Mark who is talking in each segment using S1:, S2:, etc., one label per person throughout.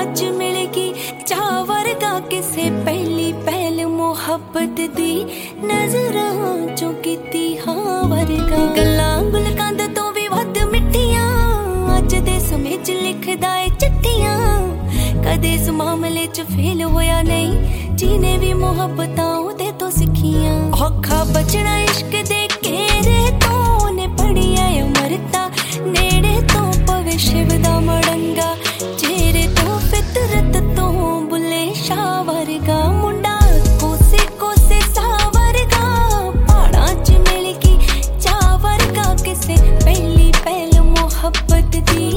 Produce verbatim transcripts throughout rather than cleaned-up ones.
S1: च मिलगी चाह वर्गा किसे पहली पहल मुहब्बत दी नजरां चों कीती हाँ वर्गा गल्लां गुलकंद तो भी वध मिठियां अज दे समय च लिखदा ए चिट्ठियां कदे इस मामले च फेल होया नहीं जिने भी मुहब्बतां ओदे तो सिखियां औखा बचना इश्क दे घेरे तो ने पढ़िया अमरता नेड़े तो पवे शिव दा मड़ंगा चेहरे तो फितरत तो बुले शाह वर्गा मुंडा कोसे कोसे सा वर्गा पहाड़ां च मिलगी चाह वर्गा किसे पहली पहल मुहब्बत दी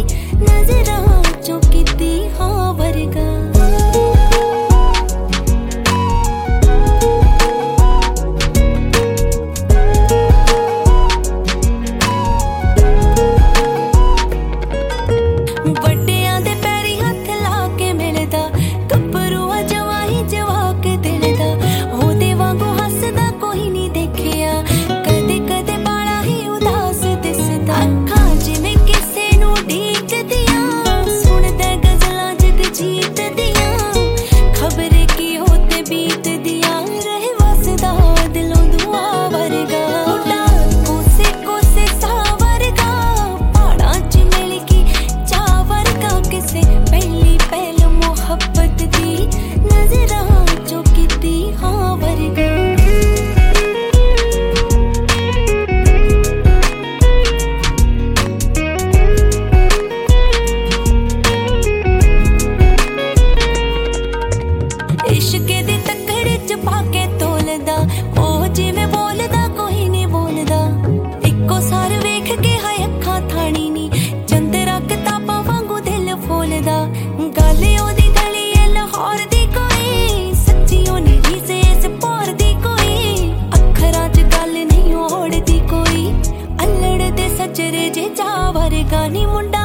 S1: नजरां चों कीती हाँ वर्गा गानी मुंडा